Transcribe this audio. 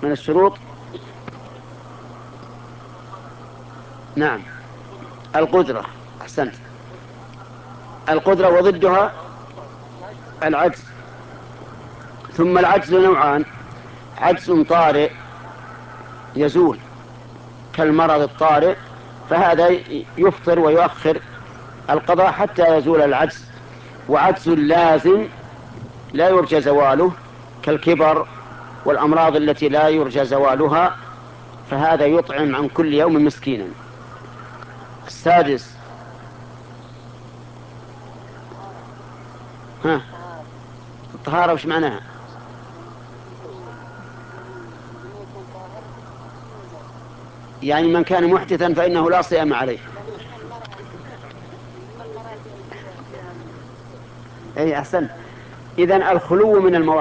من الشروط. نعم، القدرة. أحسنت، القدرة، وضدها العجز. ثم العجز نوعان: عجز طارئ يزول كالمرض الطارئ، فهذا يفطر ويؤخر القضاء حتى يزول العجز. وعجز لازم لا يرجى زواله كالكبر والأمراض التي لا يرجى زوالها، فهذا يطعم عن كل يوم مسكينا. السادس. ها، الطهارة وش معناها؟ يعني من كان محدثا فإنه لا صيام عليه. أي أحسن. إذن الخلو من المواد